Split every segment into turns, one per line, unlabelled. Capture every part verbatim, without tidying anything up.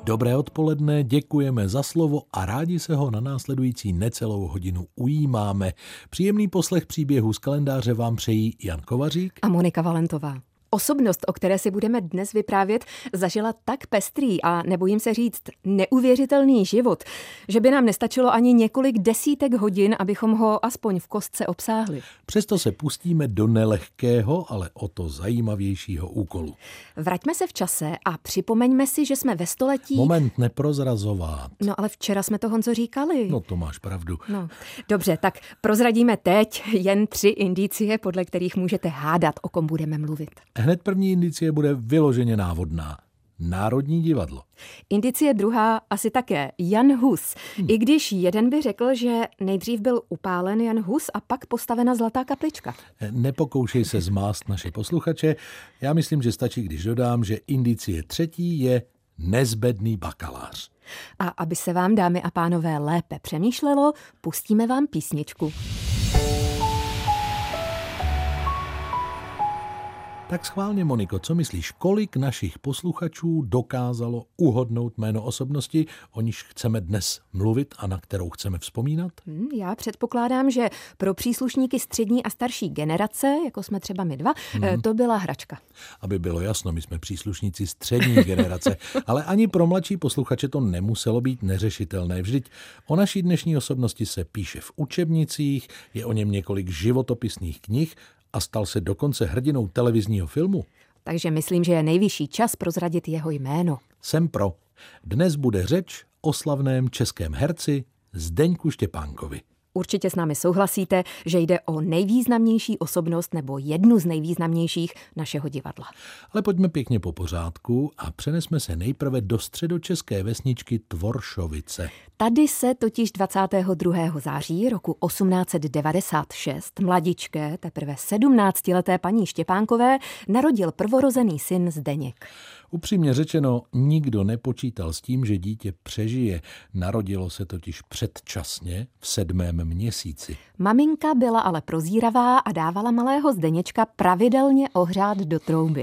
Dobré odpoledne, děkujeme za slovo a rádi se ho na následující necelou hodinu ujímáme. Příjemný poslech příběhu z kalendáře vám přejí Jan Kovařík
a Monika Valentová. Osobnost, o které si budeme dnes vyprávět, zažila tak pestrý a nebojím se říct neuvěřitelný život, že by nám nestačilo ani několik desítek hodin, abychom ho aspoň v kostce obsáhli.
Přesto se pustíme do nelehkého, ale o to zajímavějšího úkolu.
Vraťme se v čase a připomeňme si, že jsme ve století...
Moment, neprozrazovat.
No ale včera jsme to, Honzo, říkali.
No to máš pravdu.
No, dobře, tak prozradíme teď jen tři indicie, podle kterých můžete hádat, o kom budeme mluvit.
Hned první indicie bude vyloženě návodná. Národní divadlo.
Indicie druhá asi také. Jan Hus. Hmm. I když jeden by řekl, že nejdřív byl upálen Jan Hus a pak postavena zlatá kaplička.
Nepokoušej se zmást naše posluchače. Já myslím, že stačí, když dodám, že indicie třetí je nezbedný bakalář.
A aby se vám, dámy a pánové, lépe přemýšlelo, pustíme vám písničku.
Tak schválně, Moniko, co myslíš, kolik našich posluchačů dokázalo uhodnout jméno osobnosti, o níž chceme dnes mluvit a na kterou chceme vzpomínat?
Hmm, já předpokládám, že pro příslušníky střední a starší generace, jako jsme třeba my dva, hmm. to byla hračka.
Aby bylo jasno, my jsme příslušníci střední generace, ale ani pro mladší posluchače to nemuselo být neřešitelné. Vždyť o naší dnešní osobnosti se píše v učebnicích, je o něm několik životopisných knih, a stal se dokonce hrdinou televizního filmu.
Takže myslím, že je nejvyšší čas prozradit jeho jméno.
Jsem pro. Dnes bude řeč o slavném českém herci Zdeňku Štěpánkovi.
Určitě s námi souhlasíte, že jde o nejvýznamnější osobnost nebo jednu z nejvýznamnějších našeho divadla.
Ale pojďme pěkně po pořádku a přenesme se nejprve do středočeské vesničky Tvoršovice.
Tady se totiž dvacátého druhého září roku osmnáct set devadesát šest mladičké, teprve sedmnáctileté paní Štěpánkové narodil prvorozený syn Zdeněk.
Upřímně řečeno, nikdo nepočítal s tím, že dítě přežije. Narodilo se totiž předčasně v sedmém měsíci.
Maminka byla ale prozíravá a dávala malého Zdeněčka pravidelně ohřát do trouby.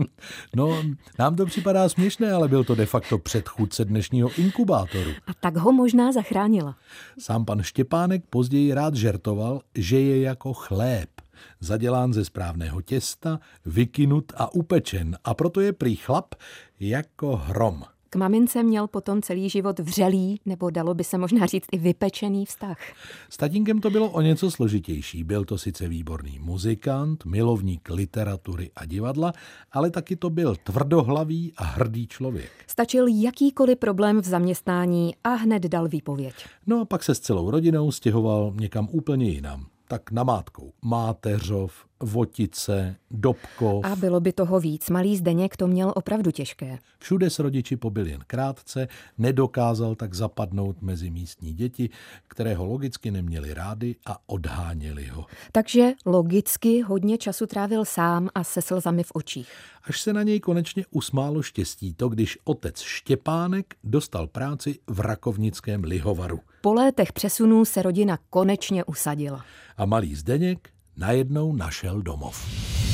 No, nám to připadá směšné, ale byl to de facto předchůdce dnešního inkubátoru.
A tak ho možná zachránila.
Sám pan Štěpánek později rád žertoval, že je jako chléb. Zadělán ze správného těsta, vykynut a upečen a proto je prý chlap jako hrom.
K mamince měl potom celý život vřelý, nebo dalo by se možná říct i vypečený vztah.
S tatínkem to bylo o něco složitější. Byl to sice výborný muzikant, milovník literatury a divadla, ale taky to byl tvrdohlavý a hrdý člověk.
Stačil jakýkoliv problém v zaměstnání a hned dal výpověď.
No a pak se s celou rodinou stěhoval někam úplně jinam. Tak namátkou Máteřov, Votice, Dobkov.
A bylo by toho víc. Malý Zdeněk to měl opravdu těžké.
Všude s rodiči pobyl jen krátce, nedokázal tak zapadnout mezi místní děti, které ho logicky neměli rády a odháněli ho.
Takže logicky hodně času trávil sám a se slzami v očích.
Až se na něj konečně usmálo štěstí to, když otec Štěpánek dostal práci v rakovnickém lihovaru.
Po létech přesunů se rodina konečně usadila.
A malý Zdeněk najednou našel domov.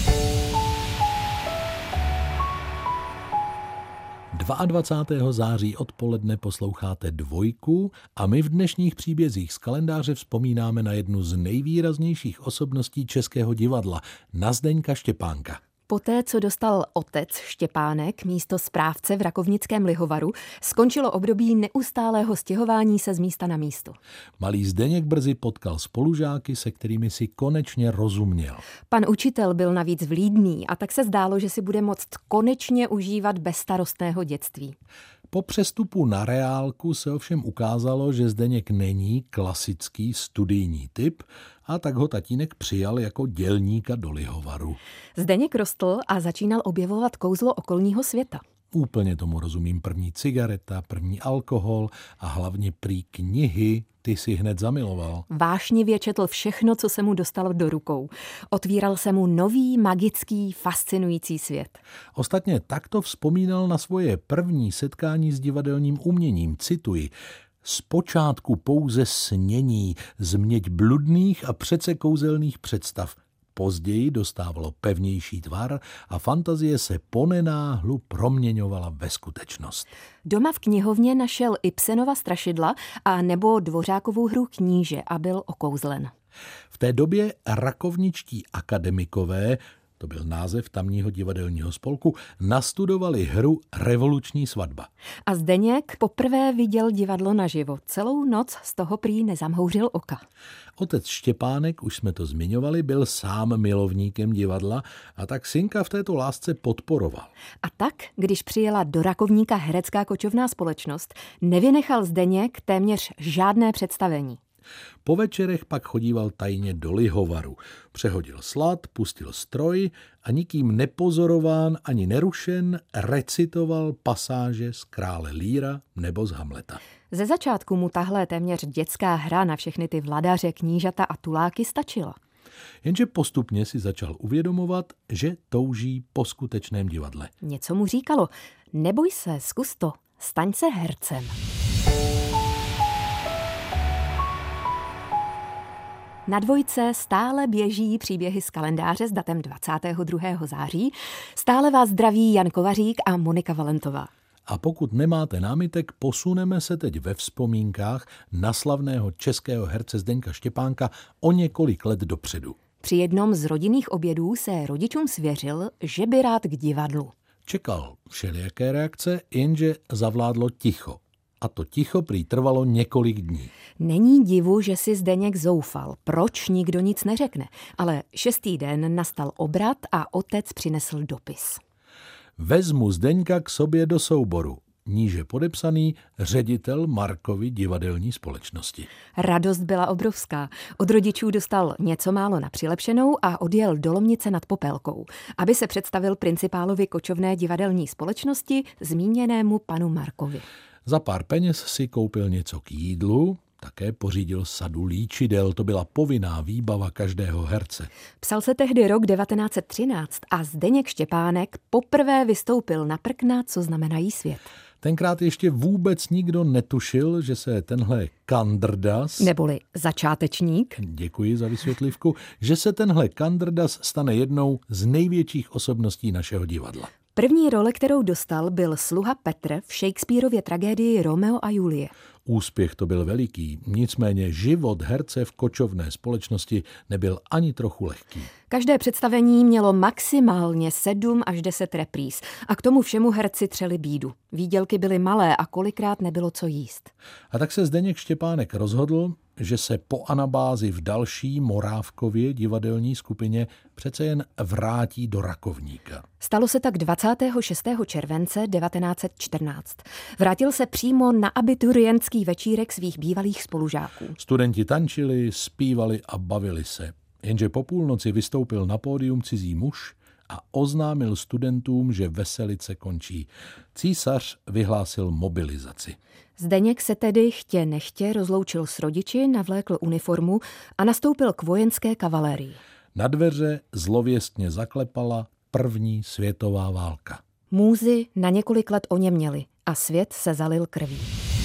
dvacátého druhého září odpoledne posloucháte Dvojku a my v dnešních příbězích z kalendáře vzpomínáme na jednu z nejvýraznějších osobností českého divadla, na Zdeňka Štěpánka.
Poté, co dostal otec Štěpánek místo správce v rakovnickém lihovaru, skončilo období neustálého stěhování se z místa na místo.
Malý Zdeněk brzy potkal spolužáky, se kterými si konečně rozuměl.
Pan učitel byl navíc vlídný a tak se zdálo, že si bude moct konečně užívat bezstarostného dětství.
Po přestupu na reálku se ovšem ukázalo, že Zdeněk není klasický studijní typ, a tak ho tatínek přijal jako dělníka do lihovaru.
Zdeněk rostl a začínal objevovat kouzlo okolního světa.
Úplně tomu rozumím. První cigareta, první alkohol a hlavně prý knihy, ty si hned zamiloval.
Vášnivě četl všechno, co se mu dostalo do rukou. Otvíral se mu nový, magický, fascinující svět.
Ostatně takto vzpomínal na svoje první setkání s divadelním uměním. Cituji: zpočátku pouze snění, změť bludných a přece kouzelných představ. později dostávalo pevnější tvar a fantazie se ponenáhlu proměňovala ve skutečnost.
Doma v knihovně našel Ibsenova Strašidla a nebo Dvořákovu hru Kníže a byl okouzlen.
V té době rakovničtí akademikové, to byl název tamního divadelního spolku, nastudovali hru Revoluční svatba.
A Zdeněk poprvé viděl divadlo naživo. Celou noc z toho prý nezamhouřil oka.
Otec Štěpánek, už jsme to zmiňovali, byl sám milovníkem divadla a tak synka v této lásce podporoval.
A tak, když přijela do Rakovníka herecká kočovná společnost, nevynechal Zdeněk téměř žádné představení.
Po večerech pak chodíval tajně do lihovaru. Přehodil slad, pustil stroj a nikým nepozorován ani nerušen recitoval pasáže z Krále Líra nebo z Hamleta.
Ze začátku mu tahle téměř dětská hra na všechny ty vladaře, knížata a tuláky stačila.
Jenže postupně si začal uvědomovat, že touží po skutečném divadle.
Něco mu říkalo, neboj se, zkus to, staň se hercem. Na Dvojce stále běží příběhy z kalendáře s datem dvacátého druhého září. Stále vás zdraví Jan Kovařík a Monika Valentová.
A pokud nemáte námitek, posuneme se teď ve vzpomínkách na slavného českého herce Zdeňka Štěpánka o několik let dopředu.
Při jednom z rodinných obědů se rodičům svěřil, že by rád k divadlu.
Čekal všelijaké reakce, jenže zavládlo ticho. A to ticho prý trvalo několik dní.
Není divu, že si Zdeněk zoufal. Proč nikdo nic neřekne? Ale šestý den nastal obrat a otec přinesl dopis.
Vezmu Zdeňka k sobě do souboru. Níže podepsaný ředitel Markovy divadelní společnosti.
Radost byla obrovská. Od rodičů dostal něco málo na přilepšenou a odjel do Lomnice nad Popelkou, aby se představil principálovi kočovné divadelní společnosti, zmíněnému panu Markovi.
Za pár peněz si koupil něco k jídlu, také pořídil sadu líčidel, to byla povinná výbava každého herce.
Psal se tehdy rok devatenáct set třináct a Zdeněk Štěpánek poprvé vystoupil na prkna, co znamenají svět.
Tenkrát ještě vůbec nikdo netušil, že se tenhle kandrdas,
neboli začátečník,
děkuji za vysvětlivku, že se tenhle kandrdas stane jednou z největších osobností našeho divadla.
První role, kterou dostal, byl sluha Petr v Shakespearově tragédii Romeo a Julie.
Úspěch to byl veliký, nicméně život herce v kočovné společnosti nebyl ani trochu lehký.
Každé představení mělo maximálně sedm až deset repríz a k tomu všemu herci třeli bídu. Výdělky byly malé a kolikrát nebylo co jíst.
A tak se Zdeněk Štěpánek rozhodl, že se po anabázi v další Morávkově divadelní skupině přece jen vrátí do Rakovníka.
Stalo se tak dvacátého šestého července devatenáct set čtrnáct. Vrátil se přímo na abiturientský večírek svých bývalých spolužáků.
Studenti tančili, zpívali a bavili se. Jenže po půlnoci vystoupil na pódium cizí muž a oznámil studentům, že veselice končí. Císař vyhlásil mobilizaci.
Zdeněk se tedy chtě nechtě rozloučil s rodiči, navlékl uniformu a nastoupil k vojenské kavalérii.
Na dveře zlověstně zaklepala první světová válka.
Můzy na několik let oněměly a svět se zalil krví.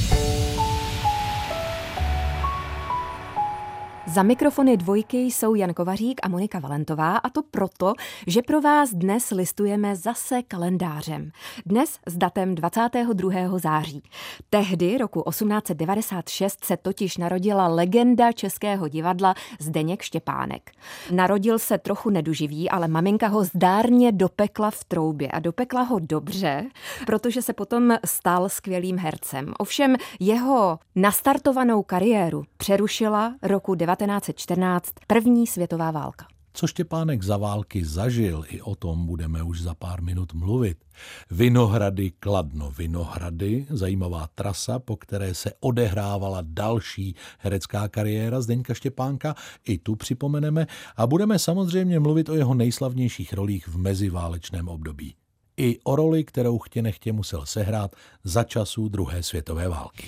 Za mikrofony Dvojky jsou Jan Kovařík a Monika Valentová a to proto, že pro vás dnes listujeme zase kalendářem. Dnes s datem dvacátého druhého září. Tehdy roku osmnáct set devadesát šest se totiž narodila legenda českého divadla Zdeněk Štěpánek. Narodil se trochu neduživý, ale maminka ho zdárně dopekla v troubě a dopekla ho dobře, protože se potom stal skvělým hercem. Ovšem jeho nastartovanou kariéru přerušila roku devatenáct set čtrnáct první světová válka.
Co Štěpánek za války zažil, i o tom budeme už za pár minut mluvit. Vinohrady, Kladno, Vinohrady, zajímavá trasa, po které se odehrávala další herecká kariéra Zdeňka Štěpánka, i tu připomeneme a budeme samozřejmě mluvit o jeho nejslavnějších rolích v meziválečném období. I o roli, kterou chtě nechtě musel sehrát za časů druhé světové války.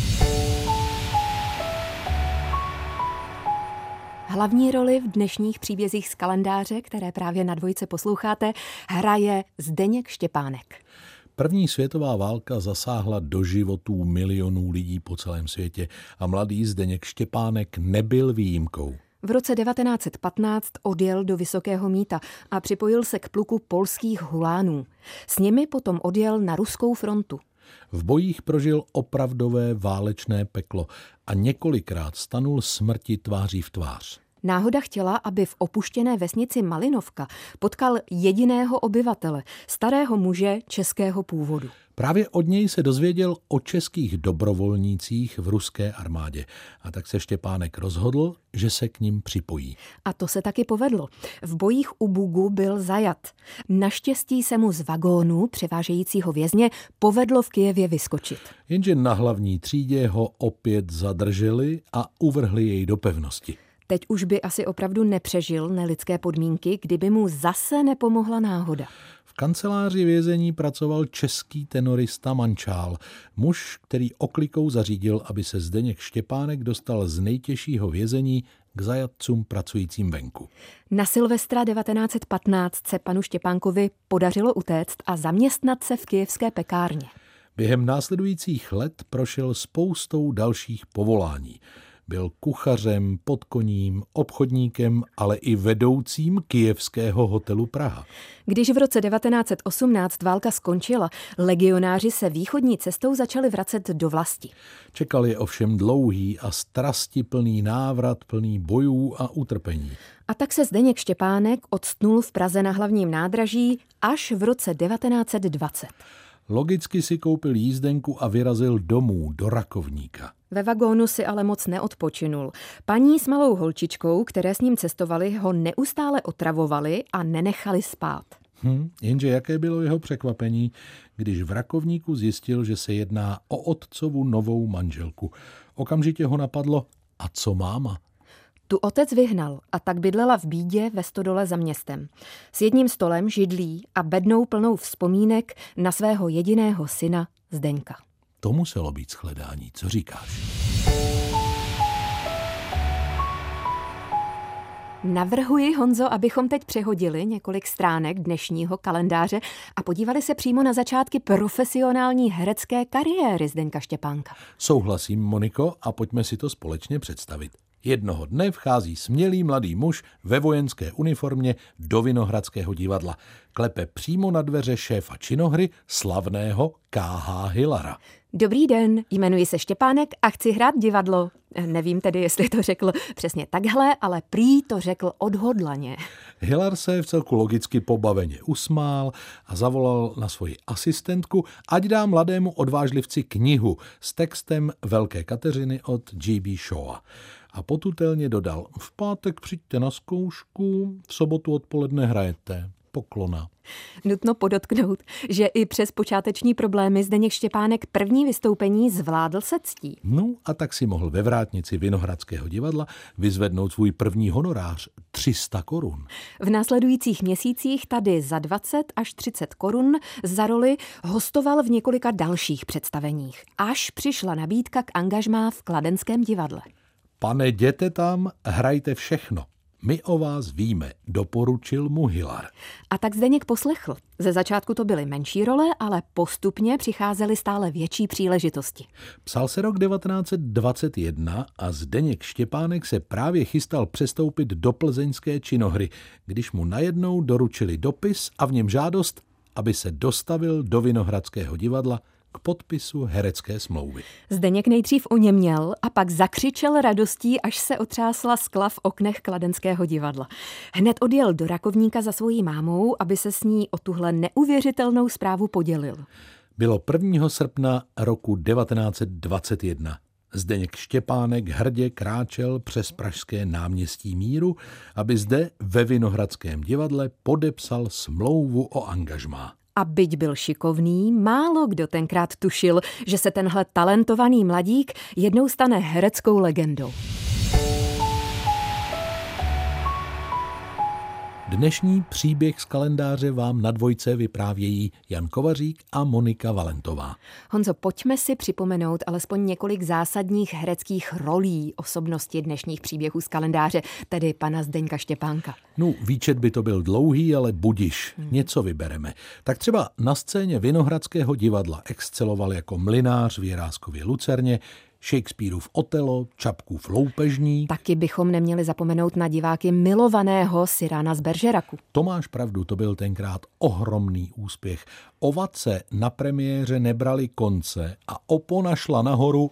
Hlavní roli v dnešních příbězích z kalendáře, které právě na Dvojce posloucháte, hraje Zdeněk Štěpánek.
První světová válka zasáhla do životů milionů lidí po celém světě a mladý Zdeněk Štěpánek nebyl výjimkou.
V roce devatenáct set patnáct odjel do Vysokého Mýta a připojil se k pluku polských hulánů. S nimi potom odjel na ruskou frontu.
V bojích prožil opravdové válečné peklo a několikrát stanul smrti tváří v tvář.
Náhoda chtěla, aby v opuštěné vesnici Malinovka potkal jediného obyvatele, starého muže českého původu.
Právě od něj se dozvěděl o českých dobrovolnících v ruské armádě a tak se Štěpánek rozhodl, že se k nim připojí.
A to se taky povedlo. V bojích u Bugu byl zajat. Naštěstí se mu z vagónu převážejícího vězně povedlo v Kyjevě vyskočit.
Jenže na hlavní třídě ho opět zadrželi a uvrhli jej do pevnosti.
Teď už by asi opravdu nepřežil nelidské podmínky, kdyby mu zase nepomohla náhoda.
V kanceláři vězení pracoval český tenorista Mančál, muž, který oklikou zařídil, aby se Zdeněk Štěpánek dostal z nejtěžšího vězení k zajatcům pracujícím venku.
Na Silvestra devatenáct set patnáct se panu Štěpánkovi podařilo utéct a zaměstnat se v kyjevské pekárně.
Během následujících let prošel spoustou dalších povolání. Byl kuchařem, podkoním, obchodníkem, ale i vedoucím kyjevského hotelu Praha.
Když v roce devatenáct set osmnáct válka skončila, legionáři se východní cestou začali vracet do vlasti.
Čekal je ovšem dlouhý a strastiplný návrat plný bojů a utrpení.
A tak se Zdeněk Štěpánek odstnul v Praze na hlavním nádraží až v roce devatenáct set dvacet.
Logicky si koupil jízdenku a vyrazil domů do Rakovníka.
Ve vagónu si ale moc neodpočinul. Paní s malou holčičkou, které s ním cestovali, ho neustále otravovali a nenechali spát.
Hm, jenže jaké bylo jeho překvapení, když v Rakovníku zjistil, že se jedná o otcovu novou manželku. Okamžitě ho napadlo, a co máma?
Tu otec vyhnal a tak bydlela v bídě ve stodole za městem. S jedním stolem, židlí a bednou plnou vzpomínek na svého jediného syna Zdeňka.
To muselo být shledání, co říkáš?
Navrhuji, Honzo, abychom teď přehodili několik stránek dnešního kalendáře a podívali se přímo na začátky profesionální herecké kariéry Zdeňka Štěpánka.
Souhlasím, Moniko, a pojďme si to společně představit. Jednoho dne vchází smělý mladý muž ve vojenské uniformě do Vinohradského divadla. Klepe přímo na dveře šéfa činohry, slavného K H Hillara.
Dobrý den, jmenuji se Štěpánek a chci hrát divadlo. Nevím tedy, jestli to řekl přesně takhle, ale prý to řekl odhodlaně.
Hillar se v celku logicky pobaveně usmál a zavolal na svoji asistentku, ať dá mladému odvážlivci knihu s textem Velké Kateřiny od G B Shawa. A potutelně dodal, v pátek přijďte na zkoušku, v sobotu odpoledne hrajete. Poklona.
Nutno podotknout, že i přes počáteční problémy Zdeněk Štěpánek první vystoupení zvládl se ctí.
No a tak si mohl ve vrátnici Vinohradského divadla vyzvednout svůj první honorář tři sta korun.
V následujících měsících tady za dvacet až třicet korun za roli hostoval v několika dalších představeních, až přišla nabídka k angažmá v Kladenském divadle.
Pane, jděte tam, hrajte všechno. My o vás víme, doporučil mu Hillar.
A tak Zdeněk poslechl. Ze začátku to byly menší role, ale postupně přicházely stále větší příležitosti.
Psal se rok devatenáct set dvacet jedna a Zdeněk Štěpánek se právě chystal přestoupit do plzeňské činohry, když mu najednou doručili dopis a v něm žádost, aby se dostavil do Vinohradského divadla k podpisu herecké smlouvy.
Zdeněk nejdřív oněměl a pak zakřičel radostí, až se otřásla skla v oknech Kladenského divadla. Hned odjel do Rakovníka za svojí mámou, aby se s ní o tuhle neuvěřitelnou zprávu podělil.
Bylo prvního srpna roku devatenáct set dvacet jedna. Zdeněk Štěpánek hrdě kráčel přes pražské náměstí Míru, aby zde ve Vinohradském divadle podepsal smlouvu o angažmá.
A byť byl šikovný, málo kdo tenkrát tušil, že se tenhle talentovaný mladík jednou stane hereckou legendou.
Dnešní příběh z kalendáře vám na dvojce vyprávějí Jan Kovařík a Monika Valentová.
Honzo, pojďme si připomenout alespoň několik zásadních hereckých rolí osobnosti dnešních příběhů z kalendáře, tedy pana Zdeňka Štěpánka.
No, výčet by to byl dlouhý, ale budiš, hmm. něco vybereme. Tak třeba na scéně Vinohradského divadla exceloval jako mlynář v Jiráskově lucerně, Shakespeareův Otelo, Čapkův Loupežník.
Taky bychom neměli zapomenout na diváky milovaného Cyrana z Bergeracu.
To máš pravdu, to byl tenkrát ohromný úspěch. Ovace na premiéře nebrali konce a opona šla nahoru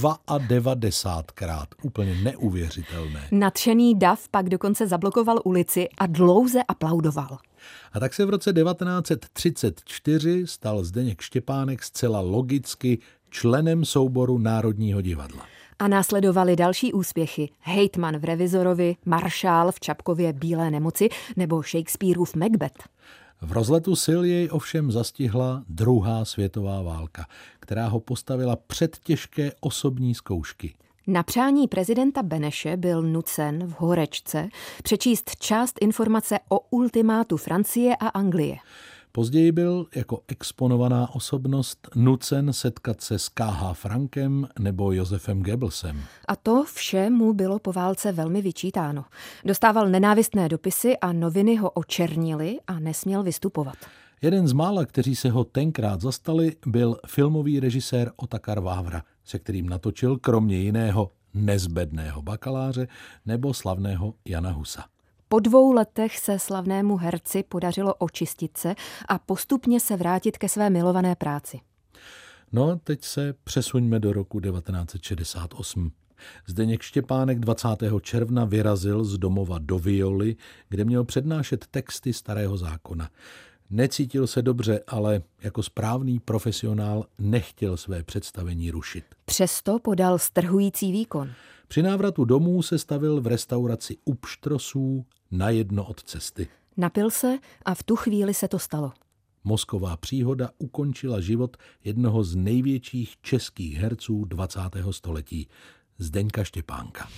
devadesátkrát. Úplně neuvěřitelné.
Nadšený dav pak dokonce zablokoval ulici a dlouze aplaudoval.
A tak se v roce devatenáct set třicet čtyři stal Zdeněk Štěpánek zcela logicky členem souboru Národního divadla.
A následovaly další úspěchy. Hejtman v Revizorovi, Maršál v Čapkově Bílé nemoci nebo Shakespeareův Macbeth.
V rozletu sil jej ovšem zastihla druhá světová válka, která ho postavila před těžké osobní zkoušky.
Na přání prezidenta Beneše byl nucen v horečce přečíst část informace o ultimátu Francie a Anglie.
Později byl jako exponovaná osobnost nucen setkat se s K H Frankem nebo Josefem Goebbelsem.
A to vše mu bylo po válce velmi vyčítáno. Dostával nenávistné dopisy a noviny ho očernily a nesměl vystupovat.
Jeden z mála, kteří se ho tenkrát zastali, byl filmový režisér Otakar Vávra, se kterým natočil kromě jiného Nezbedného bakaláře nebo slavného Jana Husa.
Po dvou letech se slavnému herci podařilo očistit se a postupně se vrátit ke své milované práci.
No a teď se přesuňme do roku devatenáct set šedesát osm. Zdeněk Štěpánek dvacátého června vyrazil z domova do Violy, kde měl přednášet texty Starého zákona. Necítil se dobře, ale jako správný profesionál nechtěl své představení rušit.
Přesto podal strhující výkon.
Při návratu domů se stavil v restauraci U Pštrosů na jedno od cesty.
Napil se a v tu chvíli se to stalo.
Mozková příhoda ukončila život jednoho z největších českých herců dvacátého století, Zdeňka Štěpánka.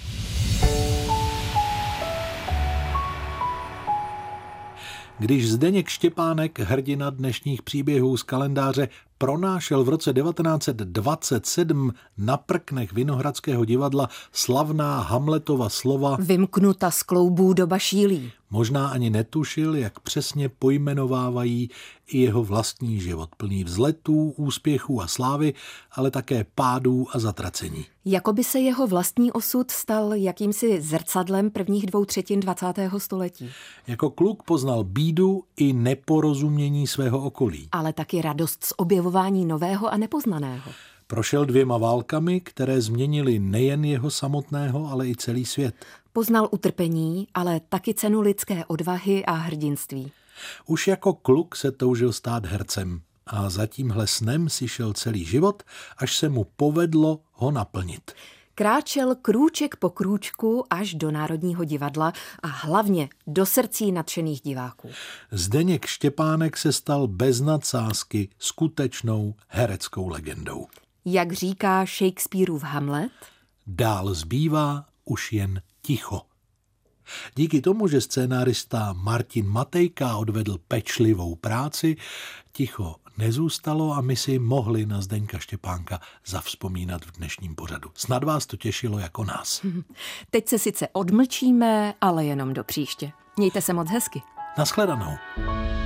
Když Zdeněk Štěpánek, hrdina dnešních příběhů z kalendáře, pronášel v roce devatenáct set dvacet sedm na prknech Vinohradského divadla slavná Hamletova slova
Vymknuta z kloubů doba šílí.
Možná ani netušil, jak přesně pojmenovávají i jeho vlastní život, plný vzletů, úspěchů a slávy, ale také pádů a zatracení.
Jakoby se jeho vlastní osud stal jakýmsi zrcadlem prvních dvou třetin dvacátého století.
Jako kluk poznal bídu i neporozumění svého okolí.
Ale taky radost z objevování nového a nepoznaného.
Prošel dvěma válkami, které změnily nejen jeho samotného, ale i celý svět.
Poznal utrpení, ale taky cenu lidské odvahy a hrdinství.
Už jako kluk se toužil stát hercem a za tímhle snem si šel celý život, až se mu povedlo ho naplnit.
Kráčel krůček po krůčku až do Národního divadla a hlavně do srdcí nadšených diváků.
Zdeněk Štěpánek se stal bez nadsázky skutečnou hereckou legendou.
Jak říká Shakespeareův Hamlet,
dál zbývá už jen ticho. Díky tomu, že scénárista Martin Matejka odvedl pečlivou práci, ticho nezůstalo a my si mohli na Zdeňka Štěpánka zavzpomínat v dnešním pořadu. Snad vás to těšilo jako nás.
Teď se sice odmlčíme, ale jenom do příště. Mějte se moc hezky.
Naschledanou.